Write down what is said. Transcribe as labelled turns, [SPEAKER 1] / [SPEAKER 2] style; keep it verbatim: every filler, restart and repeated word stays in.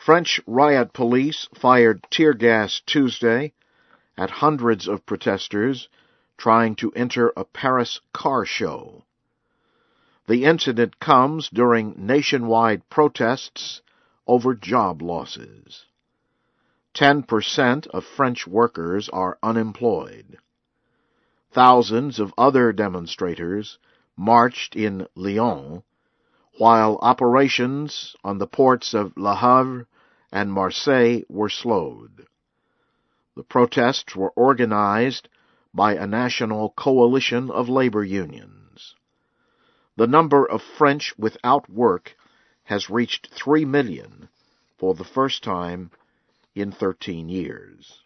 [SPEAKER 1] French riot police fired tear gas Tuesday at hundreds of protesters trying to enter a Paris car show. The incident comes during nationwide protests over job losses. Ten percent of French workers are unemployed. Thousands of other demonstrators marched in Lyon, while operations on the ports of Le Havre and Marseille were slowed. The protests were organized by a national coalition of labor unions. The number of French without work has reached three million for the first time in thirteen years.